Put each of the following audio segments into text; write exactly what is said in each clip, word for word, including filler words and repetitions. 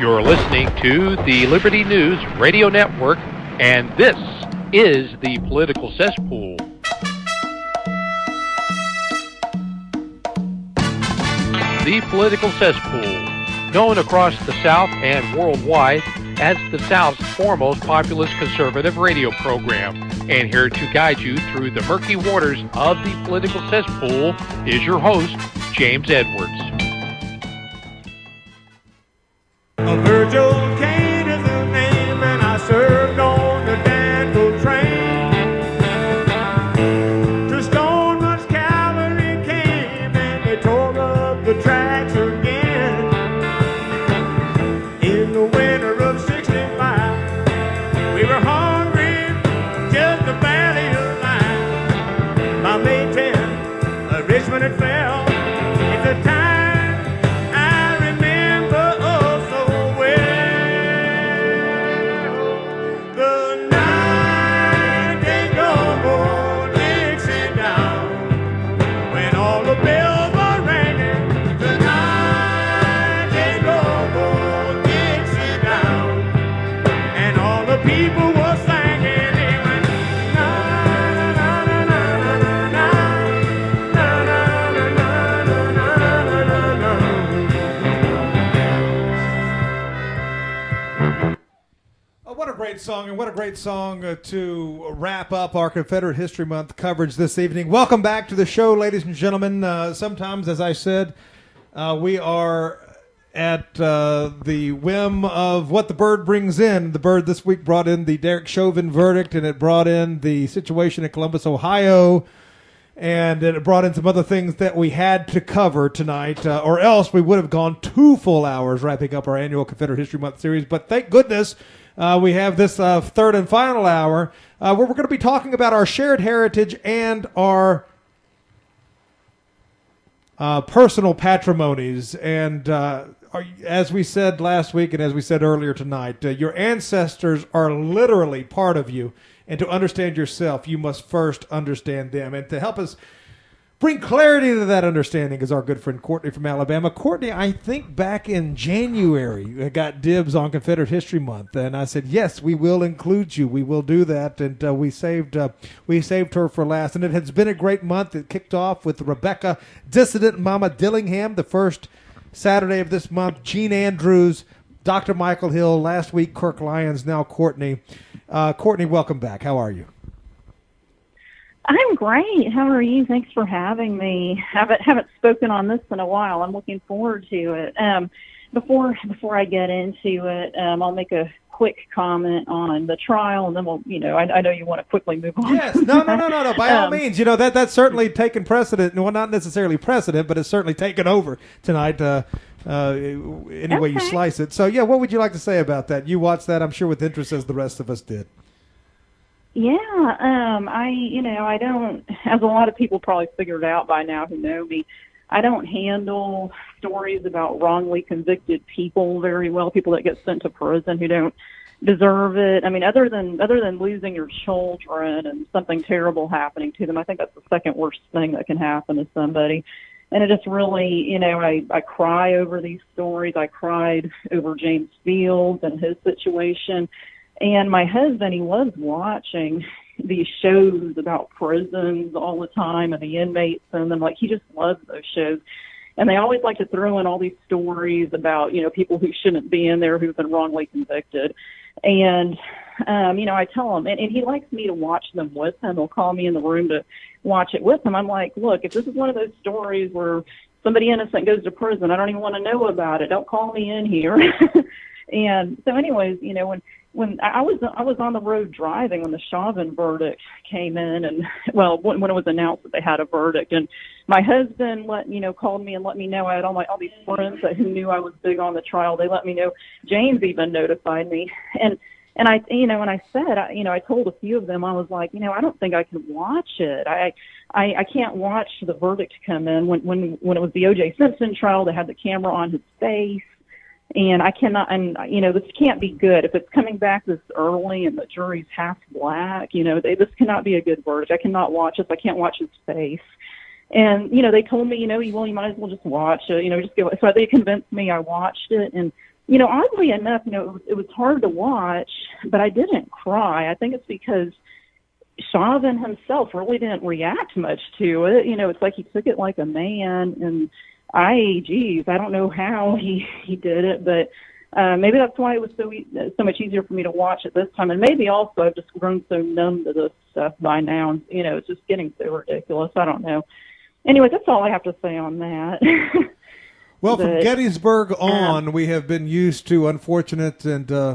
You're listening to the Liberty News Radio Network, and this is the Political Cesspool. The Political Cesspool, known across the South and worldwide as the South's foremost populist conservative radio program. And here to guide you through the murky waters of the Political Cesspool is your host, James Edwards. A Virgil Kane is the name, and I served on the Danville train. To Stoneman's cavalry came, and they tore up the tracks again. In the winter of sixty-five, we were hungry, just barely alive. By May tenth, uh, Richmond had fell. It's a time song, and what a great song uh, to wrap up our Confederate History Month coverage this evening. Welcome back to the show, ladies and gentlemen. Uh, sometimes, as I said, uh, we are at uh, the whim of what the bird brings in. The bird this week brought in the Derek Chauvin verdict, and it brought in the situation in Columbus, Ohio, and it brought in some other things that we had to cover tonight, uh, or else we would have gone two full hours wrapping up our annual Confederate History Month series. But thank goodness Uh, we have this uh, third and final hour uh, where we're going to be talking about our shared heritage and our uh, personal patrimonies. And uh, our, as we said last week and as we said earlier tonight, uh, your ancestors are literally part of you. And to understand yourself, you must first understand them. And to help us bring clarity to that understanding is our good friend Courtney from Alabama. Courtney, I think back in January, got dibs on Confederate History Month, and I said, yes, we will include you. We will do that, and uh, we saved uh, we saved her for last. And it has been a great month. It kicked off with Rebecca Dissident Mama Dillingham, the first Saturday of this month, Gene Andrews, Doctor Michael Hill, last week Kirk Lyons, now Courtney. Uh, Courtney, welcome back. How are you? I'm great. How are you? Thanks for having me. Haven't haven't spoken on this in a while. I'm looking forward to it. Um, before before I get into it, um, I'll make a quick comment on the trial, and then we'll, you know, I, I know you want to quickly move on. Yes, no, no, no, no, no. By all um, means, you know that that's certainly taken precedent. Well, not necessarily precedent, but it's certainly taken over tonight. Uh, uh, any way you okay. slice it. So, yeah, what would you like to say about that? You watched that, I'm sure, with interest, as the rest of us did. Yeah, um, I, you know, I don't, as a lot of people probably figured out by now who know me, I don't handle stories about wrongly convicted people very well, people that get sent to prison who don't deserve it. I mean, other than other than losing your children and something terrible happening to them, I think that's the second worst thing that can happen to somebody. And it just really, you know, I, I cry over these stories. I cried over James Fields and his situation. And my husband, he loves watching these shows about prisons all the time and the inmates and them. Like, he just loves those shows. And they always like to throw in all these stories about, you know, people who shouldn't be in there who've been wrongly convicted. And, um, you know, I tell him, and, and he likes me to watch them with him. He'll call me in the room to watch it with him. I'm like, look, if this is one of those stories where somebody innocent goes to prison, I don't even want to know about it. Don't call me in here. And so anyways, you know, when, when I was, I was on the road driving when the Chauvin verdict came in, and well, when, when it was announced that they had a verdict, and my husband let, you know, called me and let me know. I had all my, all these friends that who knew I was big on the trial. They let me know. James even notified me. And, and I, you know, and I said, I, you know, I told a few of them, I was like, you know, I don't think I can watch it. I, I, I can't watch the verdict come in. When, when, when it was the O J Simpson trial, they had the camera on his face. And I cannot, and, you know, this can't be good. If it's coming back this early and the jury's half black, you know, they, this cannot be a good verdict. I cannot watch this. I can't watch his face. And, you know, they told me, you know, well, you might as well just watch it, you know, just go. So they convinced me. I watched it. And, you know, oddly enough, you know, it was, it was hard to watch, but I didn't cry. I think it's because Chauvin himself really didn't react much to it. You know, it's like he took it like a man, and I, geez, I don't know how he, he did it, but uh, maybe that's why it was so e- so much easier for me to watch at this time. And maybe also I've just grown so numb to this stuff by now. And, you know, it's just getting so ridiculous. I don't know. Anyway, that's all I have to say on that. Well, from But, Gettysburg on, um, we have been used to unfortunate and uh,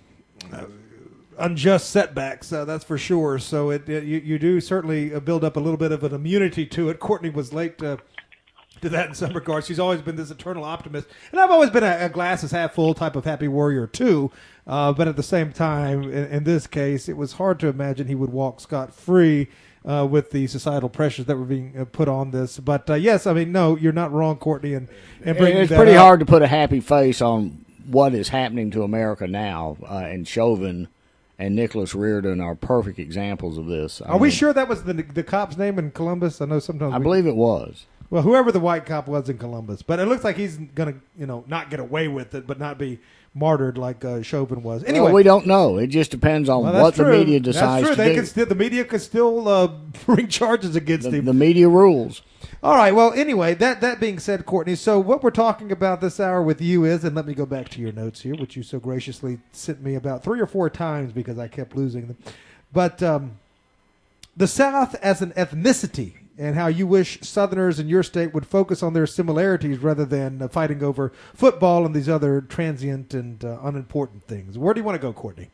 unjust setbacks, uh, that's for sure. So it, it you, you do certainly uh, build up a little bit of an immunity to it. Courtney was late uh, to that in some regards. She's always been this eternal optimist. And I've always been a, a glass is half full type of happy warrior, too. Uh, but at the same time, in, in this case, it was hard to imagine he would walk scot-free uh, with the societal pressures that were being uh, put on this. But, uh, yes, I mean, no, you're not wrong, Courtney, and, and bringing It's that pretty up. hard to put a happy face on what is happening to America now, uh, and Chauvin and Nicholas Reardon are perfect examples of this. I Are we mean, sure that was the the cop's name in Columbus? I know sometimes I we- believe it was. Well, whoever the white cop was in Columbus, but it looks like he's going to, you know, not get away with it, but not be martyred like uh, Chauvin was. Anyway, Well, we don't know. It just depends on well, that's what the true. media decides That's true. to They do. can still, the media could still uh, bring charges against the, him. the media rules. All right. Well, anyway, that that being said, Courtney, so what we're talking about this hour with you is, and let me go back to your notes here, which you so graciously sent me about three or four times because I kept losing them. But um, the South as an ethnicity, and how you wish Southerners in your state would focus on their similarities rather than uh, fighting over football and these other transient and uh, unimportant things. Where do you want to go, Courtney?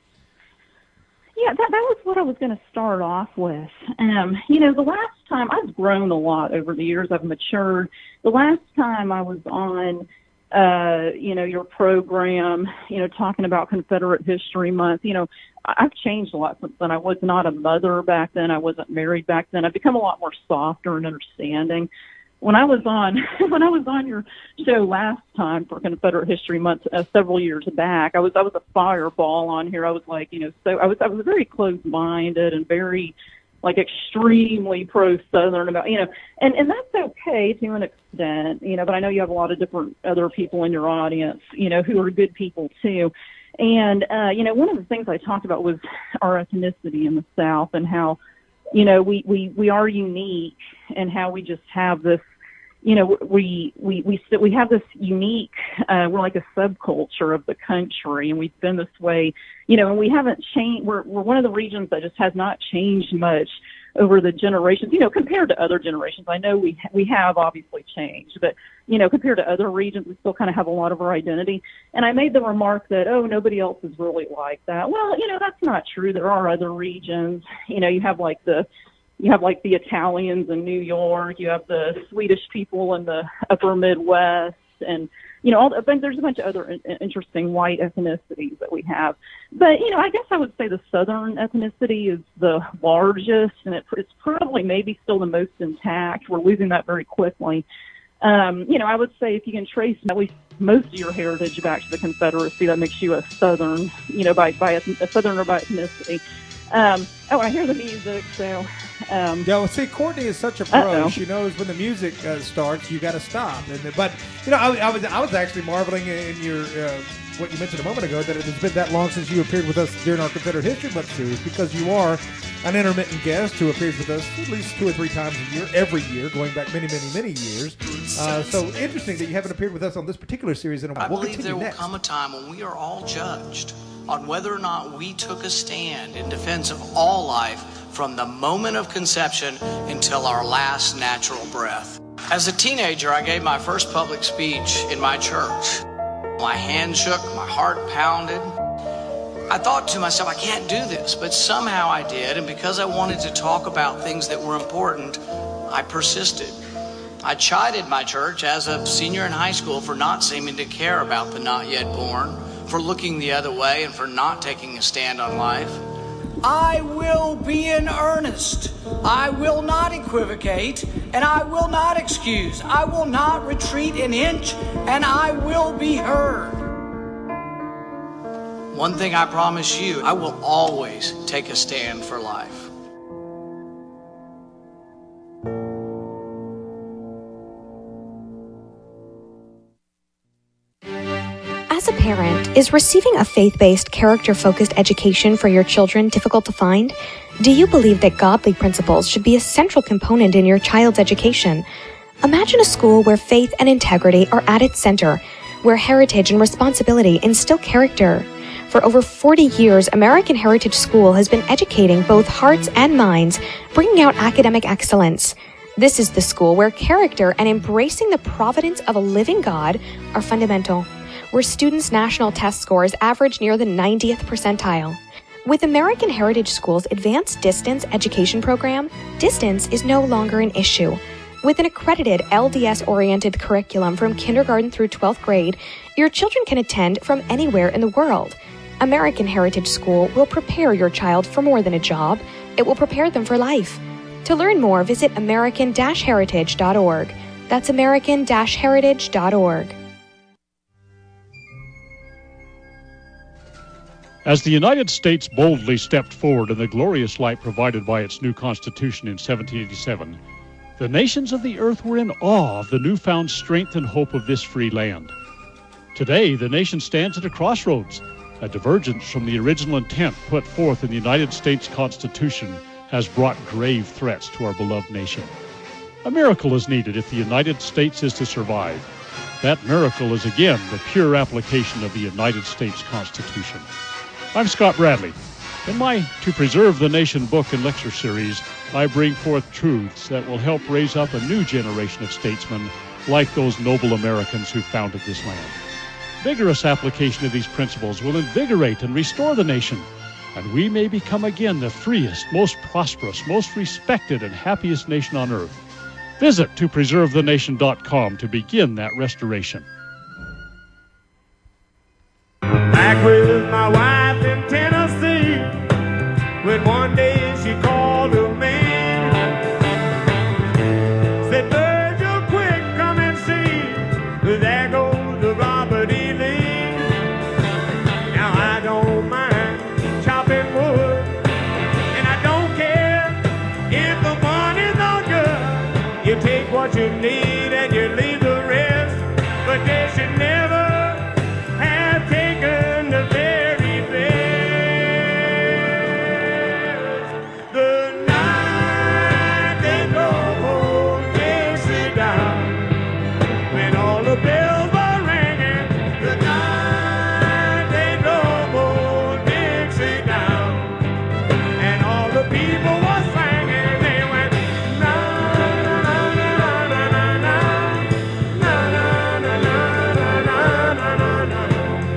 Yeah, that, that was what I was going to start off with. Um, you know, the last time, I've grown a lot over the years. I've matured. The last time I was on, uh, you know, your program, you know, talking about Confederate History Month, you know, I've changed a lot since then. I was not a mother back then. I wasn't married back then. I've become a lot more softer and understanding. When I was on, when I was on your show last time for Confederate History Month, uh, several years back, I was, I was a fireball on here. I was like, you know, so I was, I was very closed-minded and very, like, extremely pro-Southern about, you know, and, and that's okay to an extent, you know, but I know you have a lot of different other people in your audience, you know, who are good people too. And, uh, you know, one of the things I talked about was our ethnicity in the South and how, you know, we, we, we are unique and how we just have this, you know, we, we, we, st- we have this unique, uh, we're like a subculture of the country, and we've been this way, you know, and we haven't changed. We're, we're one of the regions that just has not changed much over the generations, you know, compared to other generations. I know we, we have obviously changed, but, you know, compared to other regions, we still kind of have a lot of our identity. And I made the remark that, oh, nobody else is really like that. Well, you know, that's not true. There are other regions. You know, you have like the, you have like the Italians in New York. You have the Swedish people in the upper Midwest, and, you know, all the, there's a bunch of other in, interesting white ethnicities that we have. But, you know, I guess I would say the Southern ethnicity is the largest, and it, it's probably maybe still the most intact. We're losing that very quickly. Um, you know, I would say if you can trace at least most of your heritage back to the Confederacy, that makes you a Southern, you know, by, by a, a Southerner by ethnicity. Um, oh, I hear the music, so... Um, Yeah, well, see, Courtney is such a pro. Uh-oh. She knows when the music uh, starts, you got to stop. And but you know, I, I was I was actually marveling in your uh, what you mentioned a moment ago, that it has been that long since you appeared with us during our Confederate History Month series, because you are an intermittent guest who appears with us at least two or three times a year, every year, going back many, many, many years. Uh, so interesting that you haven't appeared with us on this particular series in a while. I We'll believe continue there will next. come a time when we are all judged on whether or not we took a stand in defense of all life from the moment of conception until our last natural breath. As a teenager, I gave my first public speech in my church. My hand shook, my heart pounded. I thought to myself, I can't do this, but somehow I did, and because I wanted to talk about things that were important, I persisted. I chided my church as a senior in high school for not seeming to care about the not yet born, for looking the other way, and for not taking a stand on life. I will be in earnest. I will not equivocate, and I will not excuse. I will not retreat an inch, and I will be heard. One thing I promise you, I will always take a stand for life. As As a parent, is receiving a faith-based, character-focused education for your children difficult to find? Do you believe that godly principles should be a central component in your child's education? Imagine a school where faith and integrity are at its center, where heritage and responsibility instill character. For over forty years, American Heritage School has been educating both hearts and minds, bringing out academic excellence. This is the school where character and embracing the providence of a living God are fundamental, where students' national test scores average near the ninetieth percentile. With American Heritage School's advanced distance education program, distance is no longer an issue. With an accredited L D S-oriented curriculum from kindergarten through twelfth grade, your children can attend from anywhere in the world. American Heritage School will prepare your child for more than a job. It will prepare them for life. To learn more, visit american dash heritage dot org. That's american dash heritage dot org. As the United States boldly stepped forward in the glorious light provided by its new Constitution in seventeen eighty-seven, the nations of the earth were in awe of the newfound strength and hope of this free land. Today, the nation stands at a crossroads. A divergence from the original intent put forth in the United States Constitution has brought grave threats to our beloved nation. A miracle is needed if the United States is to survive. That miracle is again the pure application of the United States Constitution. I'm Scott Bradley. In my To Preserve the Nation book and lecture series, I bring forth truths that will help raise up a new generation of statesmen like those noble Americans who founded this land. Vigorous application of these principles will invigorate and restore the nation, and we may become again the freest, most prosperous, most respected, and happiest nation on earth. Visit to preserve the nation dot com to begin that restoration. Back with my wife in Tennessee, when one day she called to me, said, Virgil, quick, come and see, there goes the Robert E. Lee. Now I don't mind chopping wood, and I don't care if the money's no good. You take what you need and you leave the rest, but they should never have taken the very best. The night they drove Dixie down, when all the bells were ringing. The night they drove Dixie down, and all the people were singing. They went na na na na na na na na na na na na na na.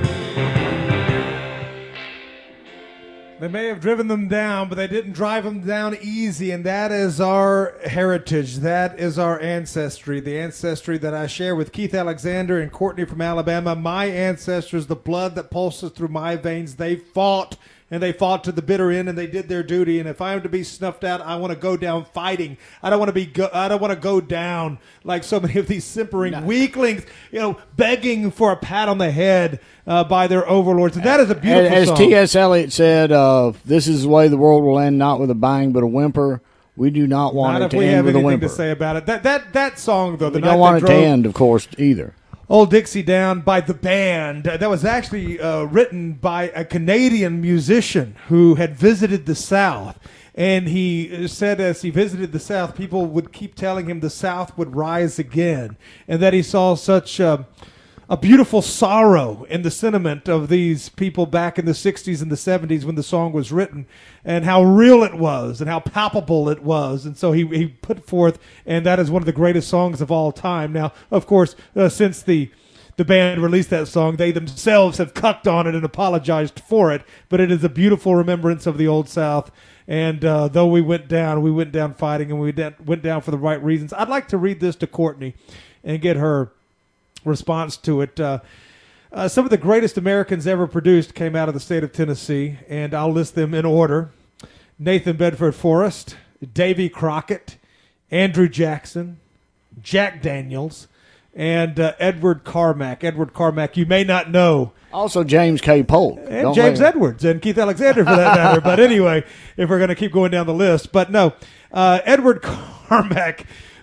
They may have driven them down, but they didn't drive them down easy, and that is our heritage. That is our ancestry, the ancestry that I share with Keith Alexander and Courtney from Alabama. My ancestors, the blood that pulses through my veins, they fought, and they fought to the bitter end, and they did their duty. And if I am to be snuffed out, I want to go down fighting. I don't want to be. Go, I don't want to go down like so many of these simpering No. weaklings, you know, begging for a pat on the head uh, by their overlords. And that is a beautiful As song. T S. Eliot said, uh, this is the way the world will end, not with a bang but a whimper. We do not want Not it if to we end have with a anything whimper. to say about it. That that that song though, the We night don't want it they to drove end, of course, either. Old Dixie Down by the band. Uh, that was actually uh, written by a Canadian musician who had visited the South. And he said as he visited the South, people would keep telling him the South would rise again. And that he saw such uh, a beautiful sorrow in the sentiment of these people back in the sixties and the seventies when the song was written, and how real it was and how palpable it was. And so he, he put forth, and that is one of the greatest songs of all time. Now, of course, uh, since the the band released that song, they themselves have cucked on it and apologized for it, but it is a beautiful remembrance of the Old South. And uh, though we went down, we went down fighting, and we went down for the right reasons. I'd like to read this to Courtney and get her response to it. Uh, uh, some of the greatest Americans ever produced came out of the state of Tennessee, and I'll list them in order. Nathan Bedford Forrest, Davy Crockett, Andrew Jackson, Jack Daniels, and uh, Edward Carmack. Edward Carmack, you may not know. Also James K. Polk. And Don't James let- Edwards and Keith Alexander, for that matter. But anyway, if we're going to keep going down the list. But no, uh, Edward Carmack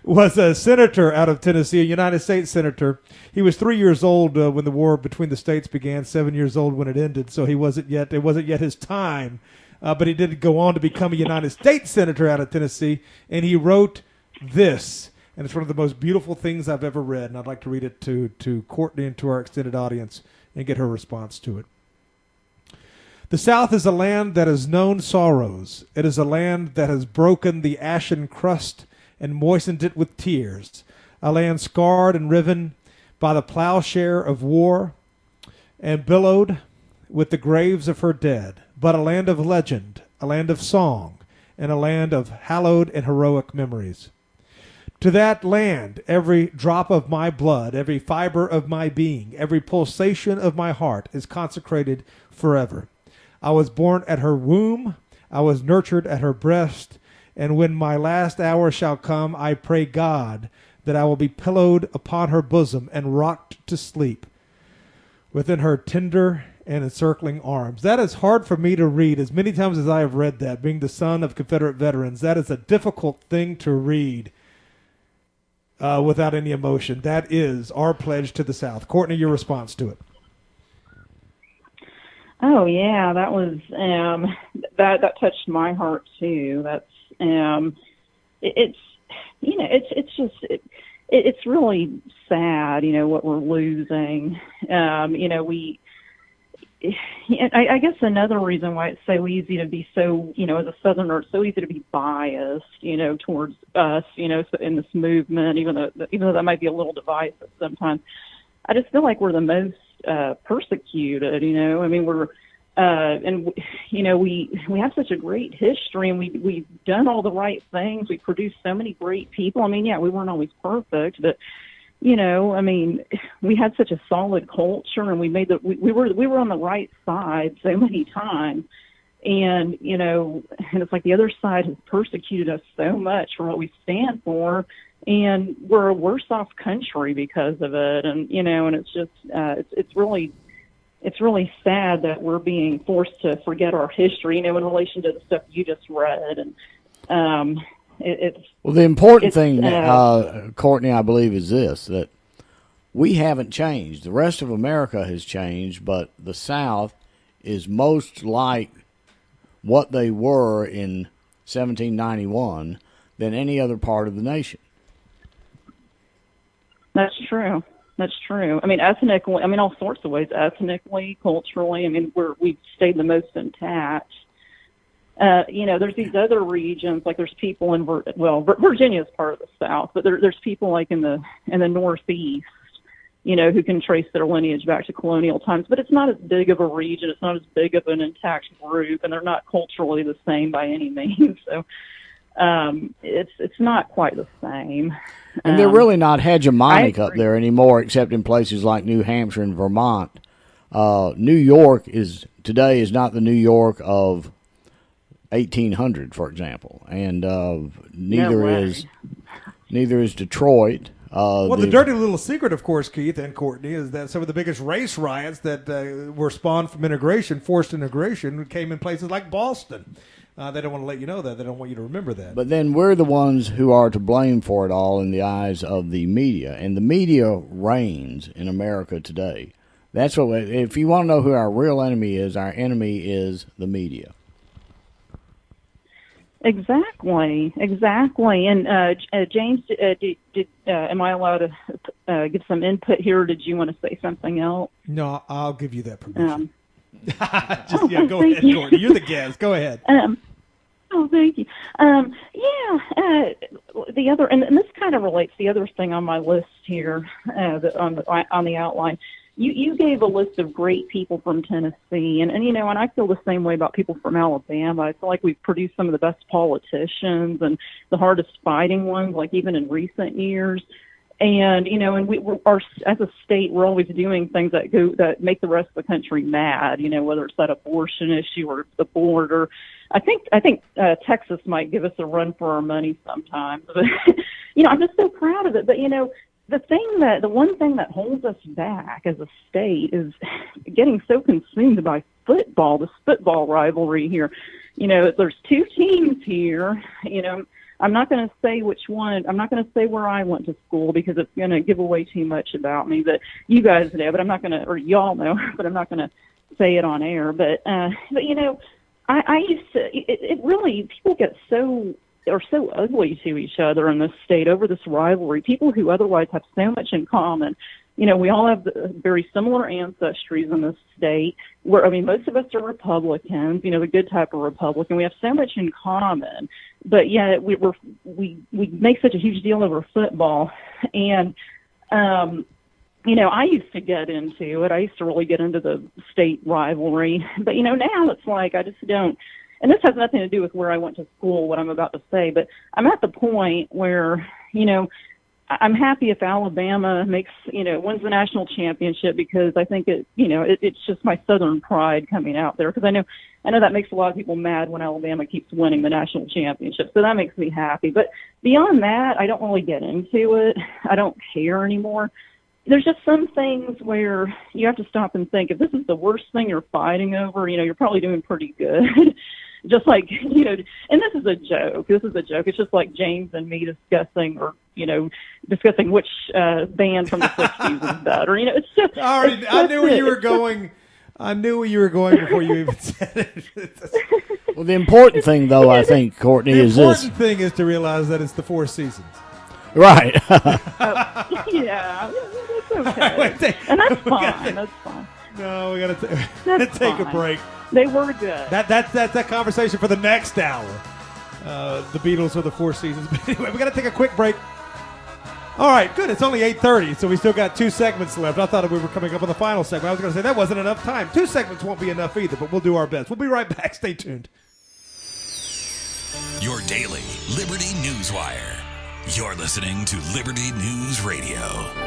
was a senator out of Tennessee, a United States senator. He was three years old uh, when the war between the states began, seven years old when it ended, so he wasn't yet, it wasn't yet his time. Uh, but he did go on to become a United States senator out of Tennessee, and he wrote this. And it's one of the most beautiful things I've ever read, and I'd like to read it to, to Courtney and to our extended audience and get her response to it. The South is a land that has known sorrows. It is a land that has broken the ashen crust and moistened it with tears, a land scarred and riven by the plowshare of war and billowed with the graves of her dead, but a land of legend, a land of song, and a land of hallowed and heroic memories. To that land, every drop of my blood, every fiber of my being, every pulsation of my heart is consecrated forever. I was born at her womb, I was nurtured at her breast, and when my last hour shall come, I pray God that I will be pillowed upon her bosom and rocked to sleep within her tender and encircling arms. That is hard for me to read as many times as I have read that, being the son of Confederate veterans. That is a difficult thing to read. Uh, without any emotion. That is our pledge to the South. Courtney, your response to it. Oh yeah, that was um, that that touched my heart too. That's um, it, it's you know it's it's just it, it, it's really sad, you know, what we're losing. Um, you know, we. I, I guess another reason why it's so easy to be so, you know, as a Southerner, it's so easy to be biased, you know, towards us, you know, in this movement, even though even though that might be a little divisive sometimes. I just feel like we're the most uh, persecuted, you know. I mean, we're uh, and you know we we have such a great history, and we we've done all the right things. We produced so many great people. I mean, yeah, we weren't always perfect, but. You know, I mean, we had such a solid culture, and we made the we, we were we were on the right side so many times, and you know, and it's like the other side has persecuted us so much for what we stand for, and we're a worse off country because of it, and you know, and it's just uh, it's it's really it's really sad that we're being forced to forget our history, you know, in relation to the stuff you just read, and um. It, it's, well, the important it's, thing, uh, uh, Courtney, I believe, is this, that we haven't changed. The rest of America has changed, but the South is most like what they were in seventeen ninety-one than any other part of the nation. That's true. That's true. I mean, ethnically, I mean, all sorts of ways, ethnically, culturally, I mean, we're, we've stayed the most intact. Uh, you know, there's these other regions, like there's people in, well, Virginia is part of the South, but there, there's people like in the in the Northeast, you know, who can trace their lineage back to colonial times. But it's not as big of a region. It's not as big of an intact group, and they're not culturally the same by any means. So um, it's it's not quite the same. And they're um, really not hegemonic up there anymore, except in places like New Hampshire and Vermont. Uh, New York is today is not the New York of eighteen hundred, for example, and uh, neither no is neither is Detroit. Uh, well, the, the dirty little secret, of course, Keith and Courtney, is that some of the biggest race riots that uh, were spawned from integration, forced integration, came in places like Boston. Uh, they don't want to let you know that. They don't want you to remember that. But then we're the ones who are to blame for it all in the eyes of the media, and the media reigns in America today. That's what. We, if you want to know who our real enemy is, our enemy is the media. Exactly, exactly. And uh, uh, James, uh, did, did, uh, am I allowed to uh, give some input here? Or did you want to say something else? No, I'll give you that permission. Um, Just, oh, yeah, go thank ahead, you. Courtney. You're the guest. Go ahead. Um, oh, thank you. Um, yeah, uh, the other, and, and this kind of relates to the other thing on my list here, uh, the, on the on the outline. You you gave a list of great people from Tennessee, and, and you know, and I feel the same way about people from Alabama. I feel like we've produced some of the best politicians and the hardest fighting ones, like even in recent years. And you know, and we we're, our as a state, we're always doing things that go that make the rest of the country mad. You know, whether it's that abortion issue or the border. I think I think uh, Texas might give us a run for our money sometimes. But you know, I'm just so proud of it. But you know. The thing that, the one thing that holds us back as a state is getting so consumed by football, this football rivalry here. You know, there's two teams here, you know, I'm not going to say which one. I'm not going to say where I went to school because it's going to give away too much about me. But you guys know, but I'm not going to, or y'all know, but I'm not going to say it on air. But, uh, but you know, I, I used to, it, it really, people get so, are so ugly to each other in this state over this rivalry. People who otherwise have so much in common. You know, we all have very similar ancestries in this state. Where I mean, most of us are Republicans. You know, the good type of Republican. We have so much in common, but yet we we're, we we make such a huge deal over football. And um, you know, I used to get into it. I used to really get into the state rivalry. But you know, now it's like I just don't. And this has nothing to do with where I went to school. What I'm about to say, but I'm at the point where you know. I'm happy if Alabama makes, you know, wins the national championship because I think it, you know, it, it's just my Southern pride coming out there because I know, I know that makes a lot of people mad when Alabama keeps winning the national championship. So that makes me happy. But beyond that, I don't really get into it. I don't care anymore. There's just some things where you have to stop and think if this is the worst thing you're fighting over, you know, you're probably doing pretty good. Just like, you know, and this is a joke. This is a joke. It's just like James and me discussing or, you know, discussing which uh, band from the sixties is better. You know, it's just. I, already, it's I just knew where it. you were going. I knew where you were going before you even said it. Well, the important thing, though, I think, Courtney, the is this. The important thing is to realize that it's the Four Seasons. Right. uh, yeah, that's okay. Right, wait, take, and that's fine. That's fine. No, we got to take fine. a break. They were good. That that's that's that conversation for the next hour. Uh, the Beatles or the Four Seasons. But anyway, we got to take a quick break. All right, good. It's only eight thirty, so we still got two segments left. I thought we were coming up on the final segment. I was going to say that wasn't enough time. Two segments won't be enough either, but we'll do our best. We'll be right back. Stay tuned. Your daily Liberty News Wire. You're listening to Liberty News Radio.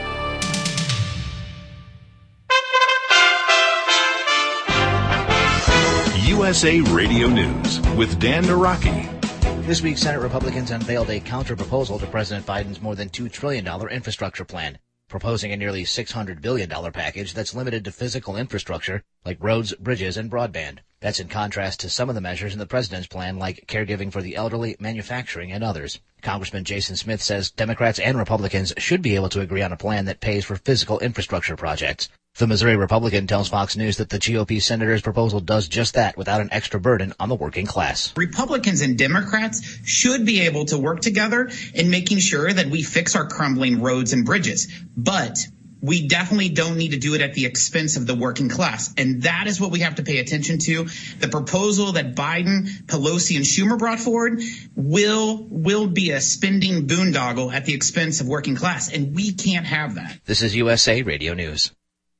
U S A Radio News with Dan Naraki. This week, Senate Republicans unveiled a counter-proposal to President Biden's more than two trillion dollars infrastructure plan, proposing a nearly six hundred billion dollars package that's limited to physical infrastructure like roads, bridges, and broadband. That's in contrast to some of the measures in the president's plan like caregiving for the elderly, manufacturing, and others. Congressman Jason Smith says Democrats and Republicans should be able to agree on a plan that pays for physical infrastructure projects. The Missouri Republican tells Fox News that the G O P senator's proposal does just that without an extra burden on the working class. Republicans and Democrats should be able to work together in making sure that we fix our crumbling roads and bridges. But we definitely don't need to do it at the expense of the working class. And that is what we have to pay attention to. The proposal that Biden, Pelosi, and Schumer brought forward will will be a spending boondoggle at the expense of working class. And we can't have that. This is U S A Radio News.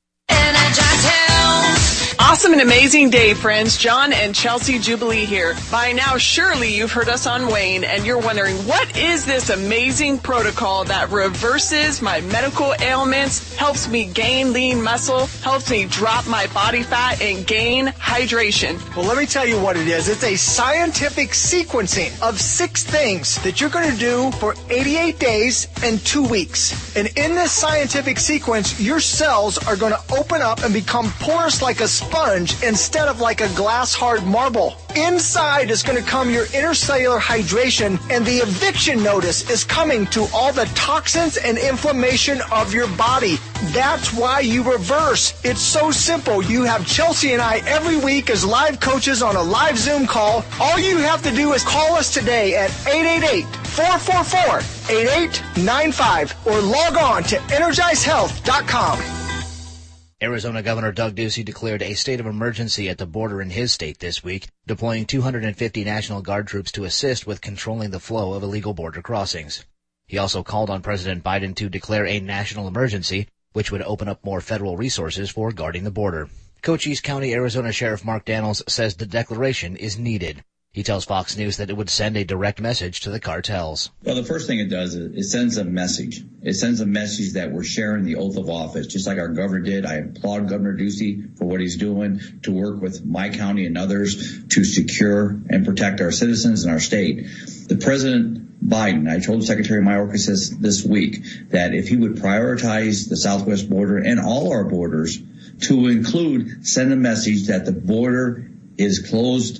Awesome and amazing day, friends. John and Chelsea Jubilee here. By now, surely you've heard us on Wayne, and you're wondering, what is this amazing protocol that reverses my medical ailments, helps me gain lean muscle, helps me drop my body fat, and gain hydration? Well, let me tell you what it is. It's a scientific sequencing of six things that you're going to do for eighty-eight days and two weeks. And in this scientific sequence, your cells are going to open up and become porous like a sponge instead of like a glass hard marble. Inside is going to come your intercellular hydration, and the eviction notice is coming to all the toxins and inflammation of your body. That's why you reverse. It's so simple. You have Chelsea and I every week as live coaches on a live Zoom call. All you have to do is call us today at eight eight eight, four four four, eight eight nine five or log on to energize health dot com. Arizona Governor Doug Ducey declared a state of emergency at the border in his state this week, deploying two hundred fifty National Guard troops to assist with controlling the flow of illegal border crossings. He also called on President Biden to declare a national emergency, which would open up more federal resources for guarding the border. Cochise County, Arizona Sheriff Mark Daniels says the declaration is needed. He tells Fox News that it would send a direct message to the cartels. Well, the first thing it does is it sends a message. It sends a message that we're sharing the oath of office, just like our governor did. I applaud Governor Ducey for what he's doing to work with my county and others to secure and protect our citizens and our state. The President Biden, I told Secretary Mayorkas this week that if he would prioritize the southwest border and all our borders to include, send a message that the border is closed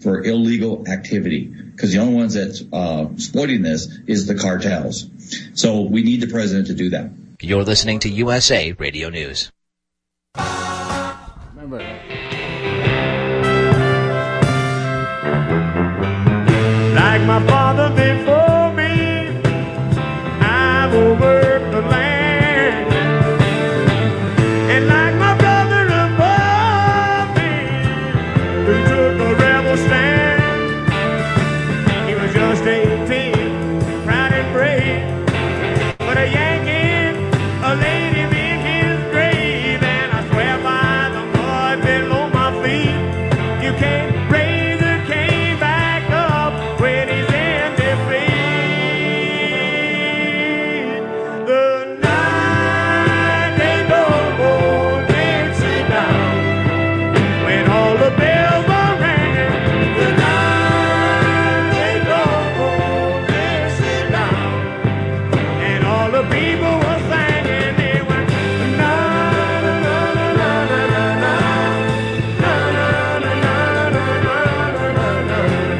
for illegal activity, because the only ones that's uh, exploiting this is the cartels. So we need the president to do that. You're listening to U S A Radio News. Remember like my father before me, I've overworked the land, and like my brother above me, who took a rebel stand, he was just eighteen, proud and brave, but a Yankee, a lady in his grave, and I swear by the mud below my feet, you can't raise a cane back up when he's in defeat. The night they go old Dixie down, when all the bells are ringing. The night they go old Dixie down, and all the people were singing. They went na na na na na na na na na na na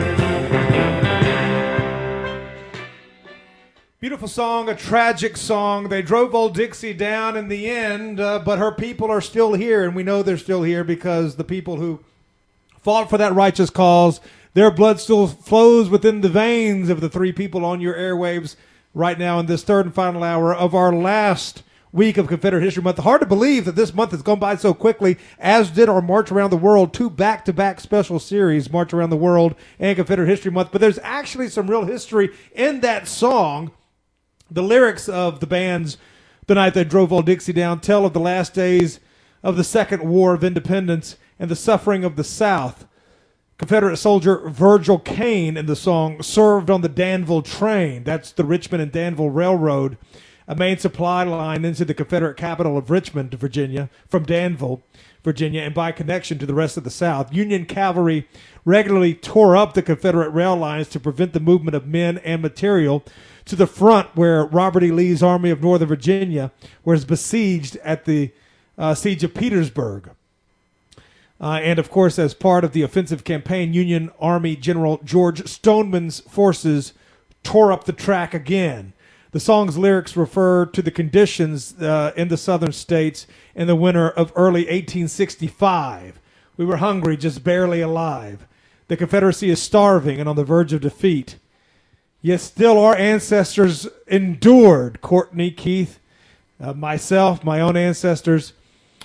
na. Beautiful song, a tragic song. They drove old Dixie down in the end, uh, but her people are still here, and we know they're still here because the people who fought for that righteous cause, their blood still flows within the veins of the three people on your airwaves right now in this third and final hour of our last week of Confederate History Month. Hard to believe that this month has gone by so quickly, as did our March Around the World, two back-to-back special series, March Around the World and Confederate History Month. But there's actually some real history in that song. The lyrics of the band's The Night They Drove Old Dixie Down tell of the last days of the Second War of Independence and the suffering of the South. Confederate soldier Virgil Kane in the song served on the Danville train. That's the Richmond and Danville Railroad, a main supply line into the Confederate capital of Richmond, Virginia, from Danville, Virginia, and by connection to the rest of the South. Union cavalry regularly tore up the Confederate rail lines to prevent the movement of men and material to the front, where Robert E. Lee's Army of Northern Virginia was besieged at the uh, Siege of Petersburg. Uh, and, of course, as part of the offensive campaign, Union Army General George Stoneman's forces tore up the track again. The song's lyrics refer to the conditions uh, in the southern states in the winter of early eighteen sixty-five. We were hungry, just barely alive. The Confederacy is starving and on the verge of defeat. Yet still our ancestors endured. Courtney, Keith, uh, myself, my own ancestors.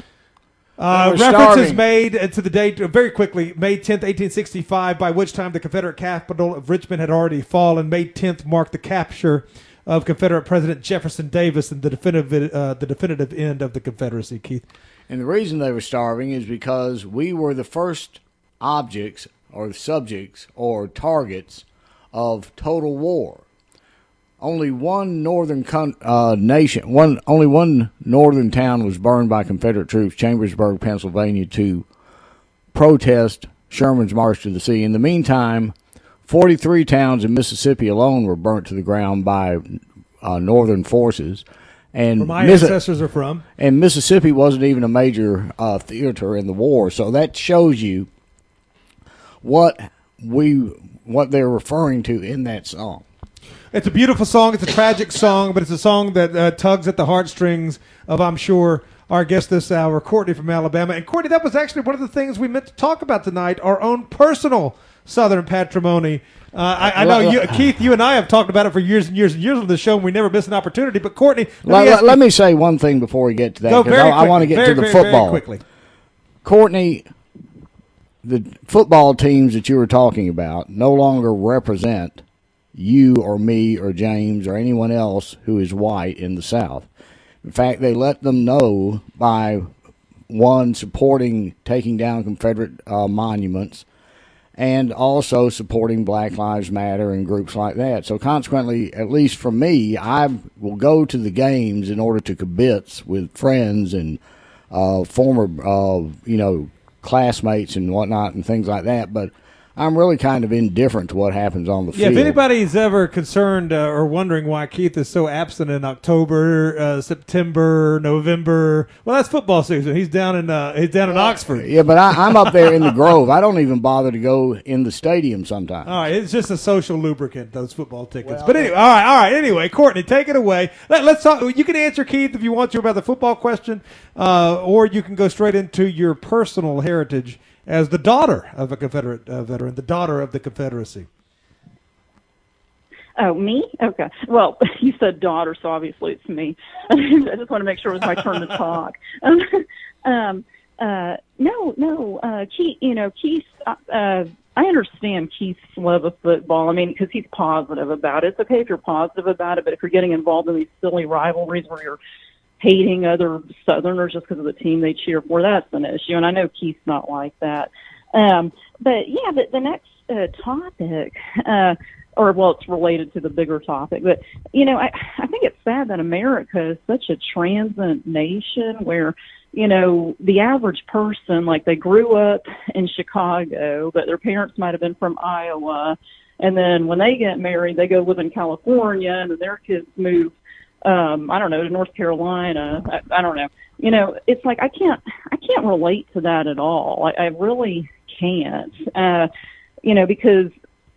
Uh, references made to the date, uh, very quickly, May tenth, eighteen sixty-five, by which time the Confederate capital of Richmond had already fallen. May tenth marked the capture of Confederate President Jefferson Davis and the definitive, uh, the definitive end of the Confederacy, Keith. And the reason they were starving is because we were the first objects or subjects or targets of total war. Only one northern con- uh, nation, one only one northern town was burned by Confederate troops, Chambersburg, Pennsylvania, to protest Sherman's march to the sea. In the meantime, forty-three towns in Mississippi alone were burnt to the ground by uh, northern forces. And Where my Missi- ancestors are from. And Mississippi wasn't even a major uh, theater in the war. So that shows you what we what they're referring to in that song. It's a beautiful song. It's a tragic song, but it's a song that uh, tugs at the heartstrings of, I'm sure, our guest this hour, Courtney from Alabama. And Courtney, that was actually one of the things we meant to talk about tonight, our own personal Southern patrimony. Uh, I, I know, you, Keith, you and I have talked about it for years and years and years on the show, and we never miss an opportunity. But Courtney, let, let, me, let, let me say one thing before we get to that, because I, I want to get very, to the very, football. Very quickly. Courtney, the football teams that you were talking about no longer represent you or me or James or anyone else who is white in the South. In fact, they let them know by, one, supporting taking down Confederate uh, monuments, and also supporting Black Lives Matter and groups like that. So consequently, at least for me, I will go to the games in order to kibitz with friends and uh, former, uh, you know, classmates and whatnot and things like that. But I'm really kind of indifferent to what happens on the Yeah, field. if anybody's ever concerned uh, or wondering why Keith is so absent in October, uh, September, November, well, that's football season. He's down in uh, he's down in Oxford. Yeah, but I, I'm up there in the Grove. I don't even bother to go in the stadium sometimes. All right, it's just a social lubricant, those football tickets. Well, but anyway, all right, all right. Anyway, Courtney, take it away. Let, let's talk. You can answer Keith if you want to about the football question, uh, or you can go straight into your personal heritage as the daughter of a Confederate uh, veteran, the daughter of the Confederacy. Oh, me? Okay. Well, you said daughter, so obviously it's me. I just want to make sure it was my turn to talk. um, uh, no, no, uh, Keith, you know, Keith, uh, I understand Keith's love of football. I mean, because he's positive about it. It's okay if you're positive about it, but if you're getting involved in these silly rivalries where you're hating other Southerners just because of the team they cheer for, that's an issue. And I know Keith's not like that. Um, but yeah, the, the next uh, topic, uh, or well, it's related to the bigger topic, but you know, I, I think it's sad that America is such a transient nation where, you know, the average person, like they grew up in Chicago, but their parents might have been from Iowa. And then when they get married, they go live in California and then their kids move Um, I don't know, to North Carolina. I, I don't know. You know, it's like I can't, I can't relate to that at all. I, I really can't. Uh, you know, because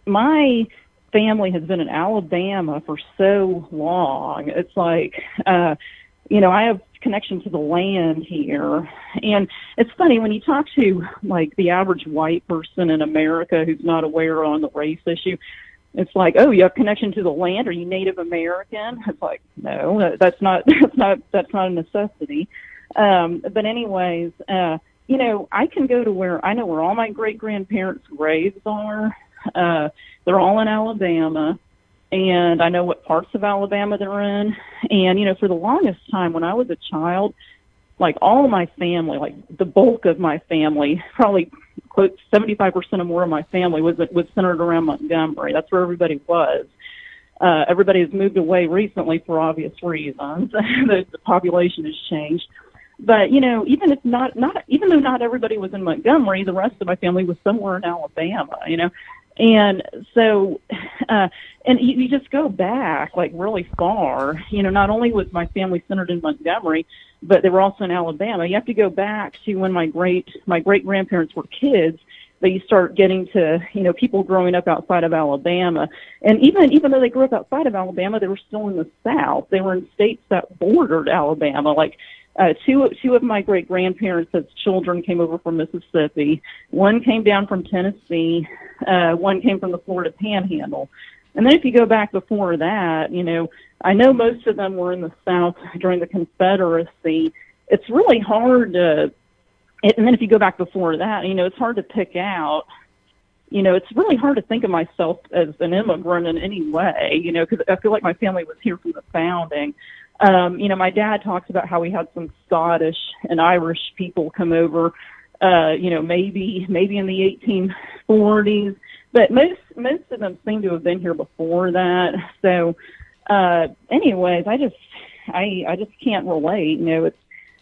my family has been in Alabama for so long. It's like, uh, you know, I have connection to the land here. And it's funny when you talk to like the average white person in America who's not aware on the race issue. It's like, oh, you have connection to the land. Are you Native American? It's like, no, that's not, that's not, that's not a necessity. Um, but anyways, uh, you know, I can go to where I know where all my great grandparents' graves are. Uh, they're all in Alabama, and I know what parts of Alabama they're in. And, you know, for the longest time when I was a child, like all my family, like the bulk of my family, probably quote seventy-five percent or more of my family was was centered around Montgomery. That's where everybody was. Uh, everybody has moved away recently for obvious reasons. the, the population has changed. But, you know, even if not, not, even though not everybody was in Montgomery, the rest of my family was somewhere in Alabama, you know. And so, uh, and you, you just go back like really far, you know, not only was my family centered in Montgomery, but they were also in Alabama. You have to go back to when my great, my great grandparents were kids, that you start getting to, you know, people growing up outside of Alabama. And even, even though they grew up outside of Alabama, they were still in the South. They were in states that bordered Alabama, like, Uh, two, two of my great grandparents as children came over from Mississippi. One came down from Tennessee. Uh, one came from the Florida Panhandle. And then if you go back before that, you know, I know most of them were in the South during the Confederacy. It's really hard to, and then if you go back before that, you know, it's hard to pick out, you know, it's really hard to think of myself as an immigrant in any way, you know, because I feel like my family was here from the founding. Um, you know, my dad talks about how we had some Scottish and Irish people come over, uh, you know, maybe, maybe in the eighteen forties, but most, most of them seem to have been here before that. So, uh, anyways, I just, I, I just can't relate. You know, it's,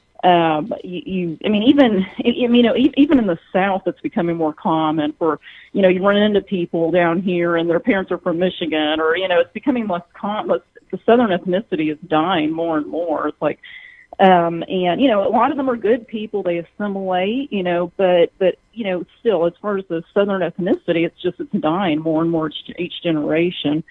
um, you, you, I mean, even, you know, even in the South, it's becoming more common for, you know, you run into people down here and their parents are from Michigan, or, you know, it's becoming less common. The Southern ethnicity is dying more and more. It's like, um, and, you know, a lot of them are good people. They assimilate, you know, but, but, you know, still, as far as the Southern ethnicity, it's just, it's dying more and more each, each generation.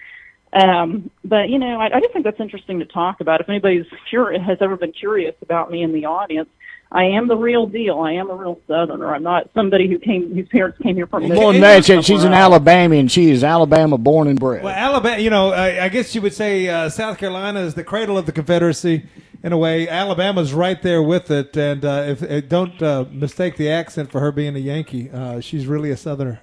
Um, but, you know, I, I just think that's interesting to talk about. If anybody's curious, has ever been curious about me in the audience, I am the real deal. I am a real Southerner. I'm not somebody who came, whose parents came here from. More than that, she, she's an Alabamian. She is Alabama born and bred. Well, Alabama, you know, I, I guess you would say uh, South Carolina is the cradle of the Confederacy in a way. Alabama's right there with it, and uh, if uh, don't uh, mistake the accent for her being a Yankee. Uh, she's really a Southerner.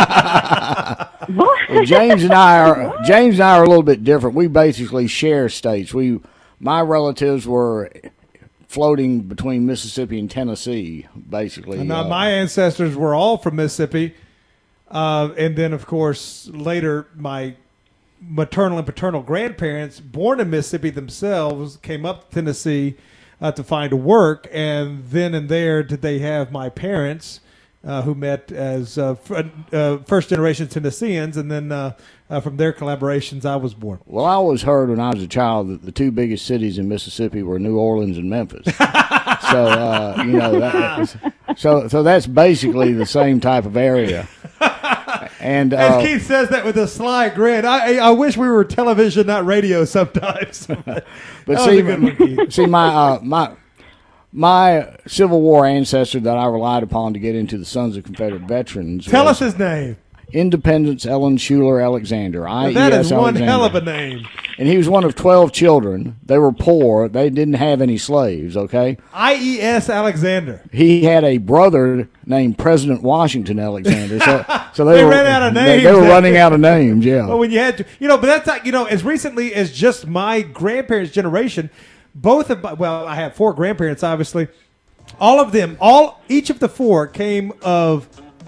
Well, James and I are James and I are a little bit different. We basically share states. We, my relatives were floating between Mississippi and Tennessee, basically. And now uh, my ancestors were all from Mississippi, uh, and then of course later my maternal and paternal grandparents, born in Mississippi themselves, came up to Tennessee uh, to find work, and then and there did they have my parents, uh, who met as uh, f- uh, first-generation Tennesseans, and then uh, uh, from their collaborations, I was born. Well, I always heard when I was a child that the two biggest cities in Mississippi were New Orleans and Memphis. so, uh, you know, that is, so so that's basically the same type of area. And uh, as Keith says that with a sly grin, I I wish we were television, not radio, sometimes. but see, one, see, my uh, my my Civil War ancestor that I relied upon to get into the Sons of Confederate Veterans. Tell us his name. Independence Ellen Schuler Alexander. Now that is one Alexander. hell of a name. And he was one of twelve children. They were poor. They didn't have any slaves, okay? I E S Alexander. He had a brother named President Washington Alexander. So, so they, they were, ran out of names. They, they were running out of names, yeah. Well, when you had to, you know, but that's not, you know, as recently as just my grandparents' generation, both of my, well, I have four grandparents, obviously. All of them, all, each of the four came of,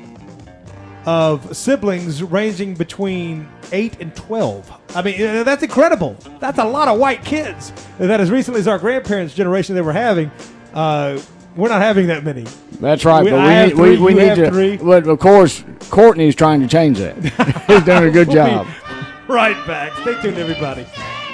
of siblings ranging between eight and twelve. I mean, that's incredible. That's a lot of white kids. And that as recently as our grandparents' generation they were having, uh, we're not having that many. That's right. We, but I we need, three, we, we need to. Three. But of course, Courtney's trying to change that. He's doing a good we'll job. Right back. Stay tuned, everybody.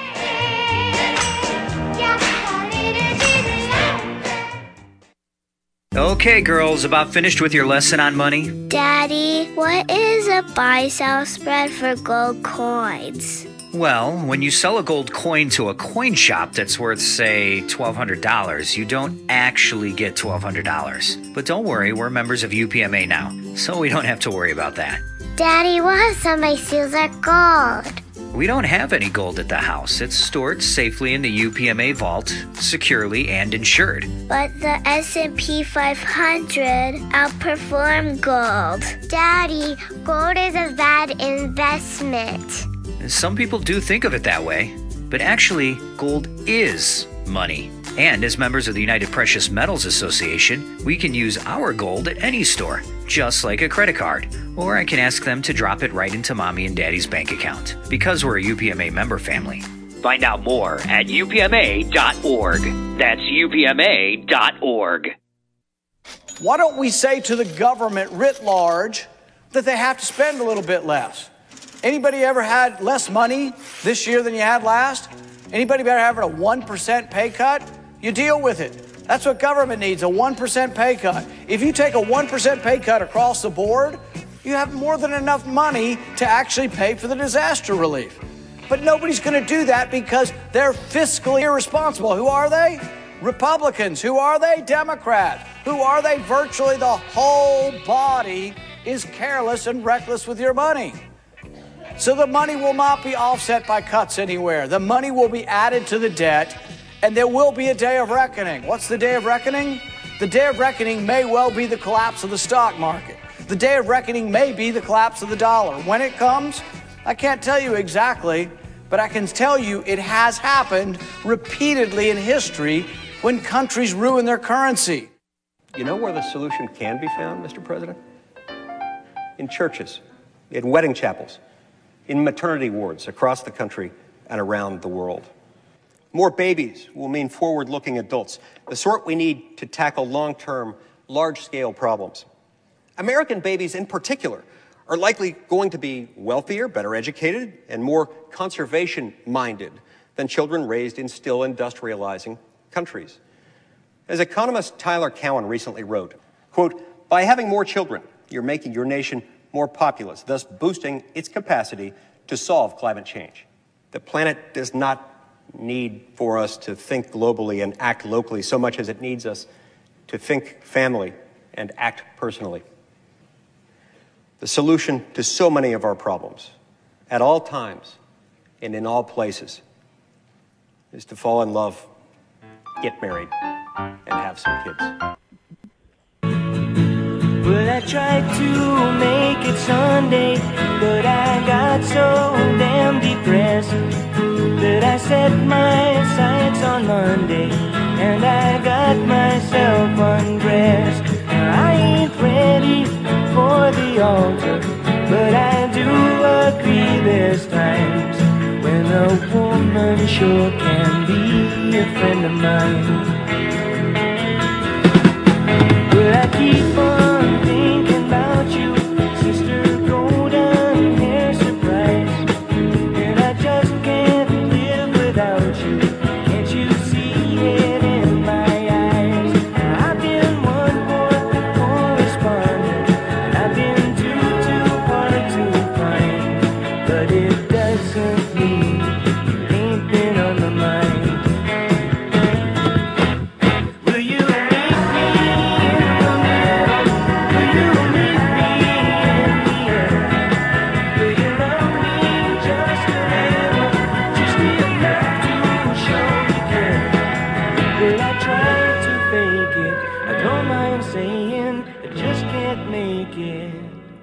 Okay, girls, about finished with your lesson on money? Daddy, what is a buy-sell spread for gold coins? Well, when you sell a gold coin to a coin shop that's worth, say, twelve hundred dollars, you don't actually get twelve hundred dollars. But don't worry, we're members of U P M A now, so we don't have to worry about that. Daddy, what if somebody steals our gold? We don't have any gold at the house. It's stored safely in the U P M A vault, securely and insured. But the S and P five hundred outperformed gold. Daddy, gold is a bad investment. Some people do think of it that way, but actually, gold is money. And as members of the United Precious Metals Association, we can use our gold at any store, just like a credit card. Or I can ask them to drop it right into Mommy and Daddy's bank account, because we're a U P M A member family. Find out more at U P M A dot org. That's U P M A dot org. Why don't we say to the government writ large that they have to spend a little bit less? Anybody ever had less money this year than you had last? Anybody ever having a one percent pay cut? You deal with it. That's what government needs, a one percent pay cut. If you take a one percent pay cut across the board, you have more than enough money to actually pay for the disaster relief. But nobody's going to do that because they're fiscally irresponsible. Who are they? Republicans. Who are they? Democrats. Who are they? Virtually the whole body is careless and reckless with your money. So the money will not be offset by cuts anywhere. The money will be added to the debt, and there will be a day of reckoning. What's the day of reckoning? The day of reckoning may well be the collapse of the stock market. The day of reckoning may be the collapse of the dollar. When it comes, I can't tell you exactly, but I can tell you it has happened repeatedly in history when countries ruin their currency. You know where the solution can be found, Mister President? In churches, in wedding chapels, in maternity wards across the country and around the world. More babies will mean forward-looking adults, the sort we need to tackle long-term, large-scale problems. American babies in particular are likely going to be wealthier, better educated, and more conservation-minded than children raised in still industrializing countries. As economist Tyler Cowen recently wrote, quote, "By having more children, you're making your nation more populous, thus boosting its capacity to solve climate change. The planet does not need for us to think globally and act locally so much as it needs us to think family and act personally. The solution to so many of our problems, at all times and in all places, is to fall in love, get married, and have some kids." Well, I tried to make it Sunday, but I got so damn depressed that I set my sights on Monday, and I got myself undressed. I ain't ready for the altar, but I do agree there's times when a woman sure can be a friend of mine. But I keep on thinking me, I just can't make it.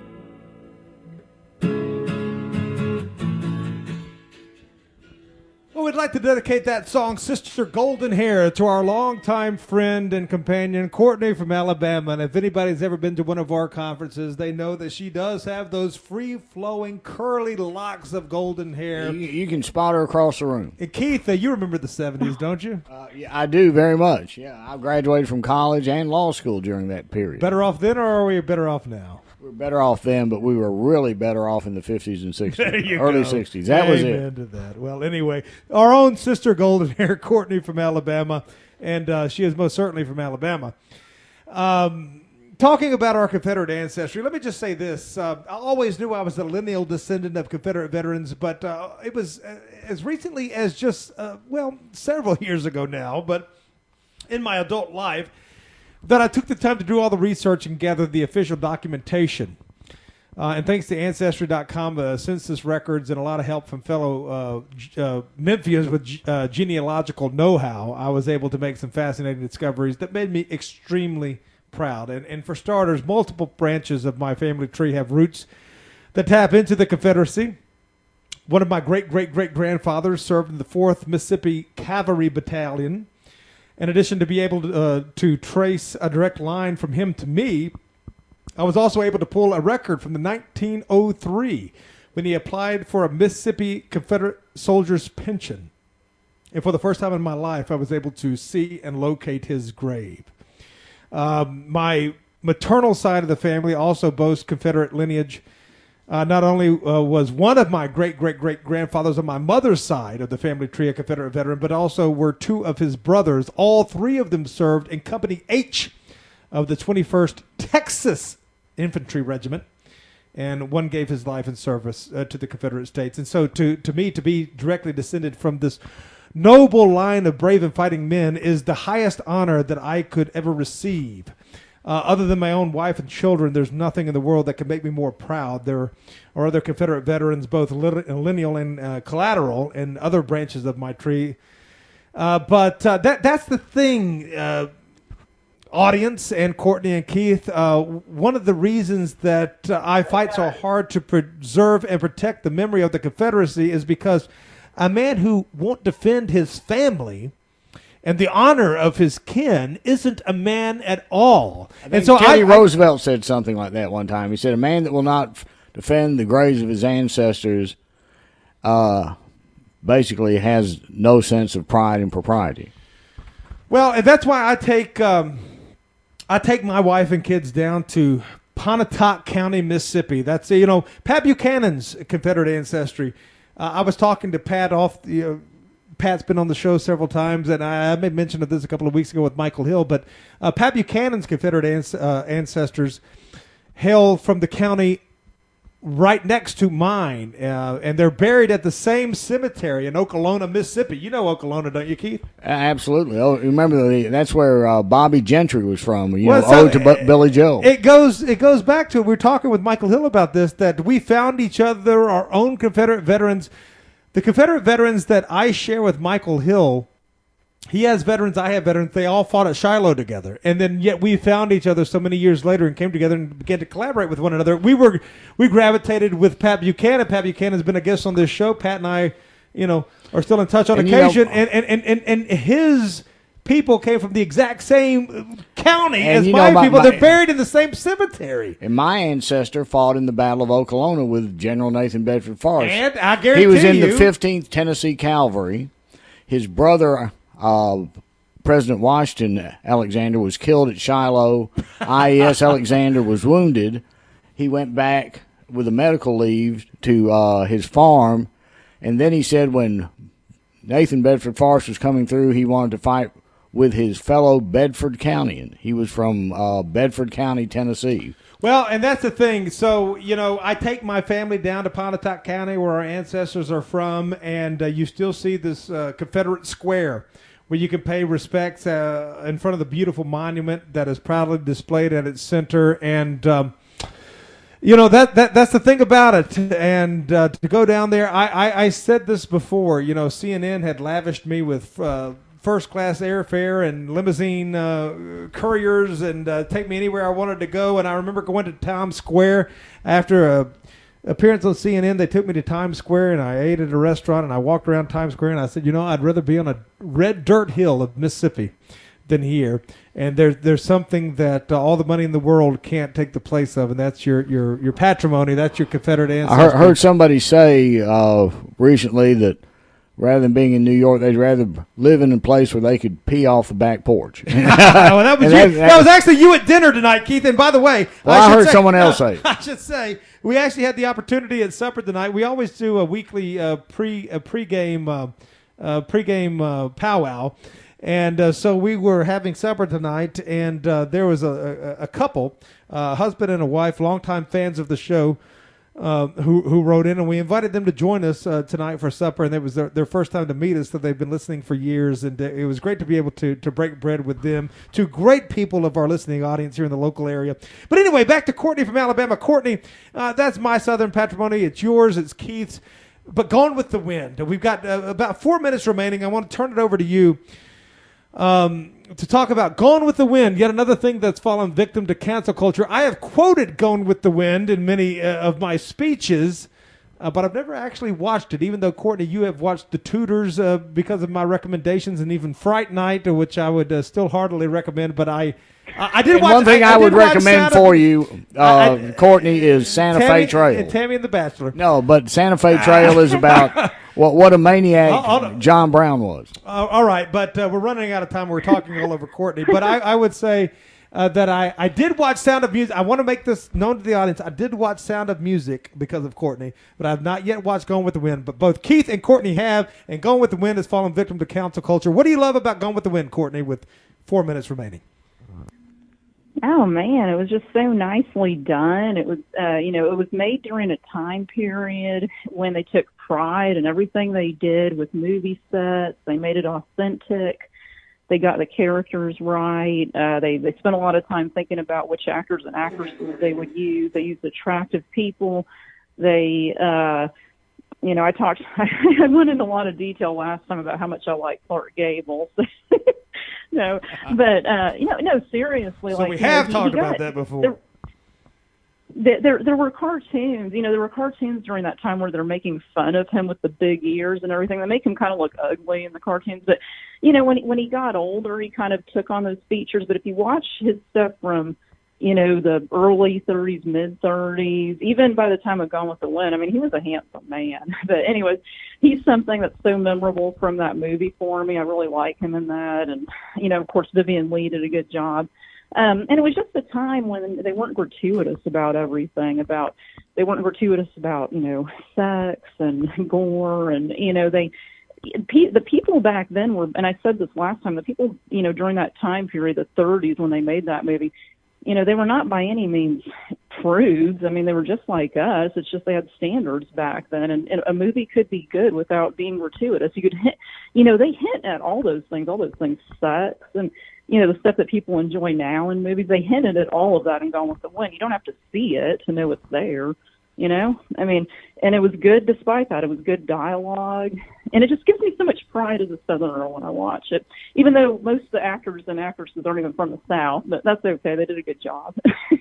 Well, we'd like to dedicate that song, Sister Golden Hair, to our longtime friend and companion, Courtney from Alabama. And if anybody's ever been to one of our conferences, they know that she does have those free-flowing, curly locks of golden hair. You, you can spot her across the room. And Keith, uh, you remember the seventies, don't you? Uh, yeah, I do very much. Yeah, I graduated from college and law school during that period. Better off then, or are we better off now? We were better off then, but we were really better off in the fifties and sixties, There you early go. sixties. That Amen was it. to that. Well, anyway, our own sister Golden Hair, Courtney from Alabama, and uh, she is most certainly from Alabama. Um, talking about our Confederate ancestry, let me just say this. Uh, I always knew I was a lineal descendant of Confederate veterans, but uh, it was uh, as recently as just, uh, well, several years ago now, but in my adult life, that I took the time to do all the research and gather the official documentation. Uh, and thanks to Ancestry dot com, uh, census records, and a lot of help from fellow uh, G- uh, Memphians with g- uh, genealogical know-how, I was able to make some fascinating discoveries that made me extremely proud. And, and for starters, multiple branches of my family tree have roots that tap into the Confederacy. One of my great-great-great-grandfathers served in the fourth Mississippi Cavalry Battalion. In addition to be able to, uh, to trace a direct line from him to me, I was also able to pull a record from the nineteen oh three when he applied for a Mississippi Confederate soldier's pension. And for the first time in my life, I was able to see and locate his grave. Um, my maternal side of the family also boasts Confederate lineage. Uh, not only uh, was one of my great-great-great-grandfathers on my mother's side of the family tree a Confederate veteran, but also were two of his brothers. All three of them served in Company H of the twenty-first Texas Infantry Regiment, and one gave his life in service uh, to the Confederate States. And so to, to me, to be directly descended from this noble line of brave and fighting men is the highest honor that I could ever receive. Uh, other than my own wife and children, there's nothing in the world that can make me more proud. There are other Confederate veterans, both lineal and uh, collateral, and other branches of my tree. Uh, but uh, that that's the thing, uh, audience and Courtney and Keith. Uh, one of the reasons that uh, I fight so hard to preserve and protect the memory of the Confederacy is because a man who won't defend his family and the honor of his kin isn't a man at all. I think and so Teddy I, Roosevelt said something like that one time. He said, a man that will not f- defend the graves of his ancestors uh, basically has no sense of pride and propriety. Well, and that's why I take um, I take my wife and kids down to Pontotoc County, Mississippi. That's, you know, Pat Buchanan's Confederate ancestry. Uh, I was talking to Pat off the... Uh, Pat's been on the show several times, and I, I made mention of this a couple of weeks ago with Michael Hill, but uh, Pat Buchanan's Confederate ans- uh, ancestors hail from the county right next to mine, uh, and they're buried at the same cemetery in Okolona, Mississippi. You know Okolona, don't you, Keith? Uh, absolutely. Oh, remember, the, that's where uh, Bobby Gentry was from, you Well, know, so ode to B- Billy Joel. It goes it goes back to, we were talking with Michael Hill about this, that we found each other, our own Confederate veterans. The Confederate veterans that I share with Michael Hill, he has veterans, I have veterans, they all fought at Shiloh together. And then yet we found each other so many years later and came together and began to collaborate with one another. We were we gravitated with Pat Buchanan. Pat Buchanan's been a guest on this show. Pat and I, you know, are still in touch on And, occasion. you know- and, and, and, and, and his people came from the exact same county And as you my, know, my- people. my- They're buried in the same cemetery. And my ancestor fought in the Battle of Okolona with General Nathan Bedford Forrest. And I guarantee he was in you, the fifteenth Tennessee Cavalry. His brother, uh, President Washington Alexander, was killed at Shiloh. I E S Alexander was wounded. He went back with a medical leave to uh, his farm, and then he said when Nathan Bedford Forrest was coming through, he wanted to fight with his fellow Bedford County. He was from uh, Bedford County, Tennessee. Well, and that's the thing. So, you know, I take my family down to Pontotoc County where our ancestors are from, and uh, you still see this uh, Confederate square where you can pay respects uh, in front of the beautiful monument that is proudly displayed at its center. And, um, you know, that, that that's the thing about it. And uh, to go down there, I, I, I said this before, you know, C N N had lavished me with uh, first-class airfare and limousine uh, couriers and uh, take me anywhere I wanted to go. And I remember going to Times Square after a appearance on C N N. They took me to Times Square, and I ate at a restaurant, and I walked around Times Square, and I said, you know, I'd rather be on a red dirt hill of Mississippi than here. And there's there's something that uh, all the money in the world can't take the place of, and that's your your, your patrimony. That's your Confederate ancestry. I heard, heard somebody say uh, recently that rather than being in New York, they'd rather live in a place where they could pee off the back porch. well, that, was that, you, that was actually you at dinner tonight, Keith. And by the way, well, I, I heard say, someone else uh, say. I should say we actually had the opportunity at supper tonight. We always do a weekly uh, pre a pregame uh, uh, pregame uh, powwow. And uh, so we were having supper tonight, and uh, there was a, a, a couple, a uh, husband and a wife, longtime fans of the show, uh, who who wrote in, and we invited them to join us uh, tonight for supper. And it was their, their first time to meet us, so they've been listening for years, and uh, it was great to be able to to break bread with them. Two great people of our listening audience here in the local area. But anyway, back to Courtney from Alabama. Courtney, uh, that's my Southern patrimony. It's yours. It's Keith's. But Gone with the Wind. We've got uh, about four minutes remaining. I want to turn it over to you. Um, to talk about Gone with the Wind, yet another thing that's fallen victim to cancel culture. I have quoted Gone with the Wind in many uh, of my speeches, uh, but I've never actually watched it, even though, Courtney, you have watched The Tudors uh, because of my recommendations, and even Fright Night, which I would uh, still heartily recommend, but I I, I did and watch. One thing I, I, I would recommend for of, you, uh, I, I, Courtney, is Santa Tammy, Fe Trail. And Tammy and the Bachelor. No, but Santa Fe Trail is about what what a maniac oh, oh, John Brown was. Uh, all right, but uh, we're running out of time. We're talking all over Courtney. But I, I would say uh, that I, I did watch Sound of Music. I want to make this known to the audience. I did watch Sound of Music because of Courtney, but I've not yet watched Gone with the Wind. But both Keith and Courtney have, and Gone with the Wind has fallen victim to cancel culture. What do you love about Gone with the Wind, Courtney, with four minutes remaining? Oh man, it was just so nicely done. It was, uh, you know, it was made during a time period when they took pride in everything they did with movie sets. They made it authentic. They got the characters right. Uh, they they spent a lot of time thinking about which actors and actresses they would use. They used attractive people. They, uh, you know, I talked. I went into a lot of detail last time about how much I like Clark Gable. No, but uh, you know, no, seriously. So like, we have you know, talked about it. that before. There, there, there were cartoons. You know, there were cartoons during that time where they're making fun of him with the big ears and everything. They make him kind of look ugly in the cartoons. But you know, when he, when he got older, he kind of took on those features. But if you watch his stuff from, you know, the early thirties, mid thirties, even by the time of Gone with the Wind, I mean, he was a handsome man. But anyways, he's something that's so memorable from that movie for me. I really like him in that. And, you know, of course, Vivian Leigh did a good job. Um, and it was just a time when they weren't gratuitous about everything, about, they weren't gratuitous about, you know, sex and gore. And, you know, they, the people back then were, and I said this last time, the people, you know, during that time period, the thirties, when they made that movie, you know, they were not by any means prudes. I mean, they were just like us. It's just they had standards back then. And, and a movie could be good without being gratuitous. You could hit, you know, they hint at all those things, all those things, sex and, you know, the stuff that people enjoy now in movies. They hinted at all of that in Gone with the Wind. You don't have to see it to know it's there, you know? I mean, and it was good despite that. It was good dialogue. And it just gives me so much pride as a Southerner when I watch it, even though most of the actors and actresses aren't even from the South, but that's okay. They did a good job.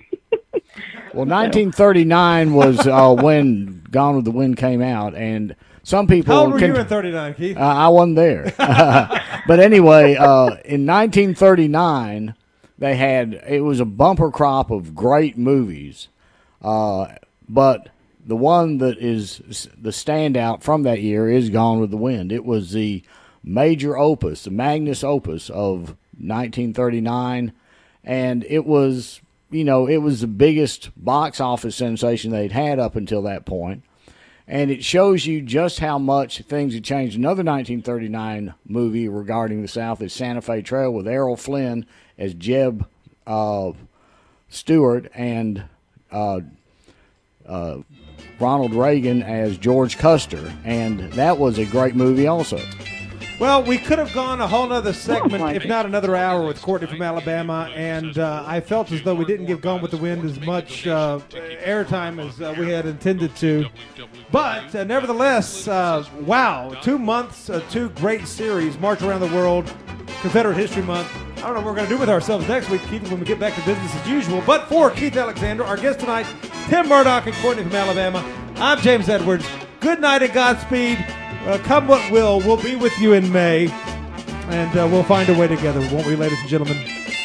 Well, nineteen thirty-nine was uh, when Gone with the Wind came out, and some people... How old were can, you in thirty-nine, Keith? Uh, I wasn't there. But anyway, uh, in nineteen thirty-nine, they had... It was a bumper crop of great movies, uh, but... The one that is the standout from that year is Gone with the Wind. It was the major opus, the magnus opus of nineteen thirty-nine, and it was, you know, it was the biggest box office sensation they'd had up until that point. And it shows you just how much things had changed. Another nineteen thirty-nine movie regarding the South is Santa Fe Trail with Errol Flynn as Jeb uh, Stewart and uh, uh, Ronald Reagan as George Custer, and that was a great movie also. Well, we could have gone a whole other segment, if not another hour, with Courtney from Alabama, and uh, I felt as though we didn't give Gone with the Wind as much uh, airtime as uh, we had intended to. But uh, nevertheless, uh, wow, two months, uh, two great series, March Around the World, Confederate History Month. I don't know what we're going to do with ourselves next week, Keith, when we get back to business as usual. But for Keith Alexander, our guest tonight, Tim Murdoch and Courtney from Alabama, I'm James Edwards. Good night and Godspeed. Uh, come what will, we'll be with you in May, and uh, we'll find a way together, won't we, ladies and gentlemen?